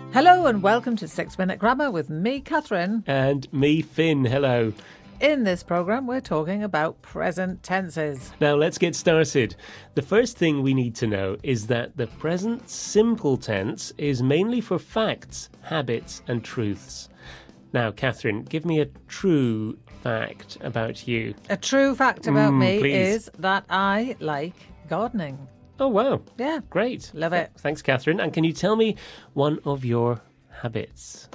Hello and welcome to 6 Minute Grammar with me, Catherine. And me, Finn. Hello. In this programme, we're talking about present tenses. Now, let's get started. The first thing we need to know is that the present simple tense is mainly for facts, habits, and truths. Now, Catherine, give me a true fact about you. A true fact about me please. is that I like gardening. Oh, wow. Yeah. Great. Love it. Thanks, Catherine. And can you tell me one of your habits?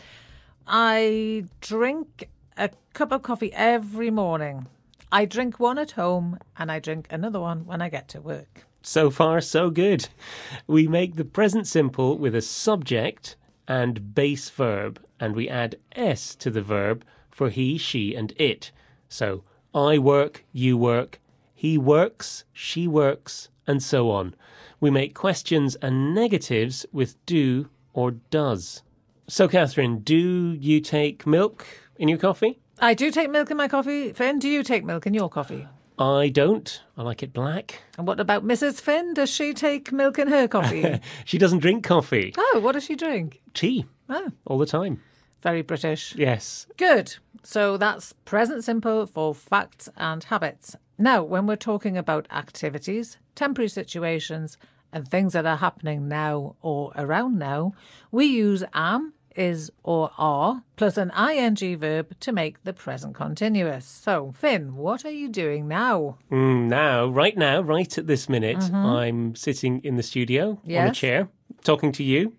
I drink a cup of coffee every morning. I drink one at home and I drink another one when I get to work. So far, so good. We make the present simple with a subject and base verb, and we add S to the verb for he, she, and it. So, I work, you work, he works, she works, and so on. We make questions and negatives with do or does. So, Catherine, do you take milk in your coffee? I do take milk in my coffee. Finn, do you take milk in your coffee? I don't. I like it black. And what about Mrs. Finn? Does she take milk in her coffee? She doesn't drink coffee. Oh, what does she drink? Tea. Oh, All the time. very British. Yes. Good. So that's present simple for facts and habits. Now, when we're talking about activities, temporary situations, and things that are happening now or around now, we use am, is, or are, plus an ing verb to make the present continuous. So, Finn, what are you doing now? Right now, right at this minute, I'm sitting in the studio on a Yes. chair, talking to you.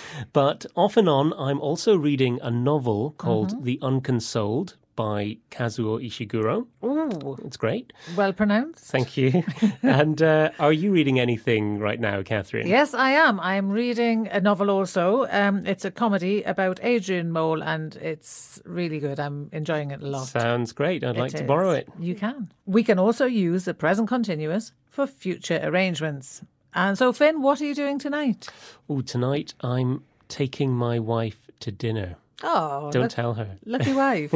But off and on, I'm also reading a novel called The Unconsoled by Kazuo Ishiguro. Ooh, It's great. well pronounced. Thank you. And are you reading anything right now, Catherine? Yes, I am. I'm reading a novel also. It's a comedy about Adrian Mole and it's really good. I'm enjoying it a lot. Sounds great. I'd like to is. borrow it. You can. We can also use the present continuous for future arrangements. And so, Finn, what are you doing tonight? Oh, tonight I'm taking my wife to dinner. Oh, Don't tell her. lucky wife.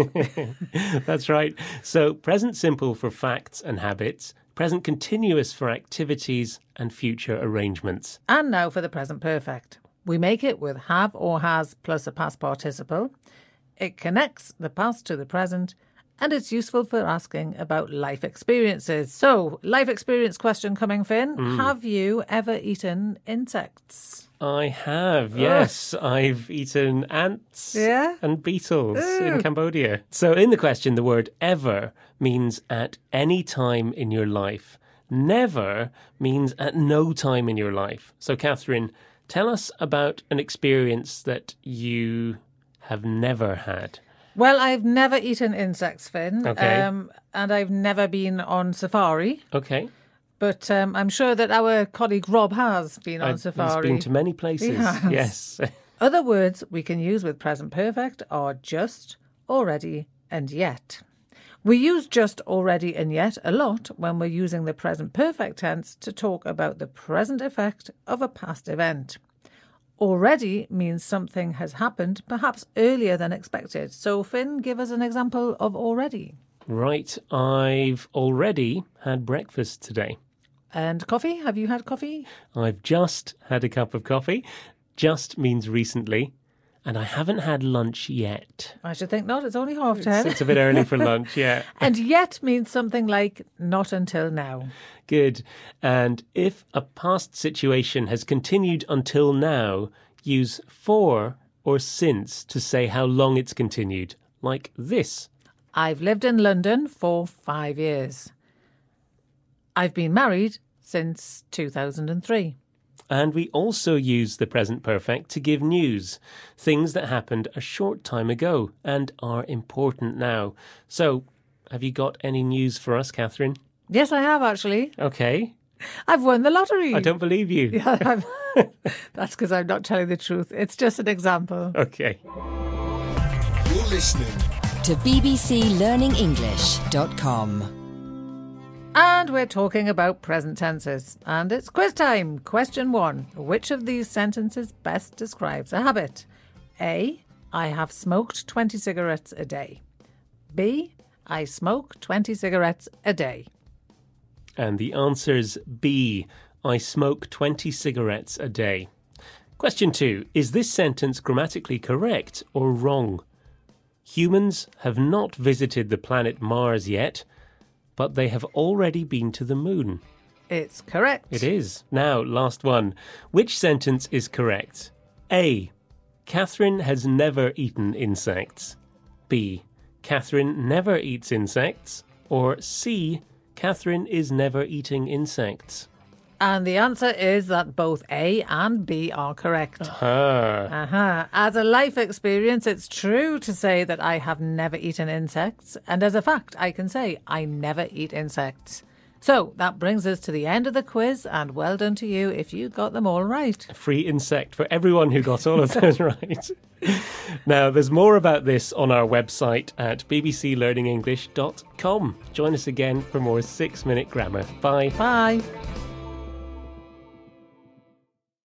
That's right. So present simple for facts and habits, present continuous for activities and future arrangements. And now for the present perfect. We make it with have or has plus a past participle. It connects the past to the present, and it's useful for asking about life experiences. So, life experience question coming, Finn. Have you ever eaten insects? I have, yes. I've eaten ants Yeah? and beetles in Cambodia. So in the question, the word ever means at any time in your life. Never means at no time in your life. So Catherine, tell us about an experience that you have never had. Well, I've never eaten insects, Finn. Okay. And I've never been on safari. Okay. But I'm sure that our colleague Rob has been on He's safari. been to many places. He has. Yes. Other words we can use with present perfect are just, already, and yet. We use just, already, and yet a lot when we're using the present perfect tense to talk about the present effect of a past event. Already means something has happened, perhaps earlier than expected. So, Finn, give us an example of already. Right. I've already had breakfast today. And coffee? Have you had coffee? I've just had a cup of coffee. Just means recently. And I haven't had lunch yet. I should think not. It's only 10:30. It's a bit early for lunch, yeah. And yet means something like not until now. Good. And if a past situation has continued until now, use for or since to say how long it's continued. Like this. I've lived in London for 5 years. I've been married since 2003. And we also use the present perfect to give news, things that happened a short time ago and are important now. So, have you got any news for us, Catherine? Yes, I have actually. Okay. I've won the lottery. I don't believe you. Yeah, that's because I'm not telling the truth. It's just an example. Okay. You're listening to bbclearningenglish.com. And we're talking about present tenses. And it's quiz time. Question 1. Which of these sentences best describes a habit? A. I have smoked 20 cigarettes a day. B. I smoke 20 cigarettes a day. And the answer's B. I smoke 20 cigarettes a day. Question 2. Is this sentence grammatically correct or wrong? Humans have not visited the planet Mars yet, but they have already been to the moon. It's correct. It is. Now, last one. Which sentence is correct? A. Catherine has never eaten insects. B. Catherine never eats insects. Or C. Catherine is never eating insects. And the answer is that both A and B are correct. As a life experience, it's true to say that I have never eaten insects. And as a fact, I can say I never eat insects. So that brings us to the end of the quiz, and well done to you if you got them all right. A free insect for everyone who got all of those right. Now, there's more about this on our website at bbclearningenglish.com. Join us again for more 6-Minute Grammar. Bye. Bye.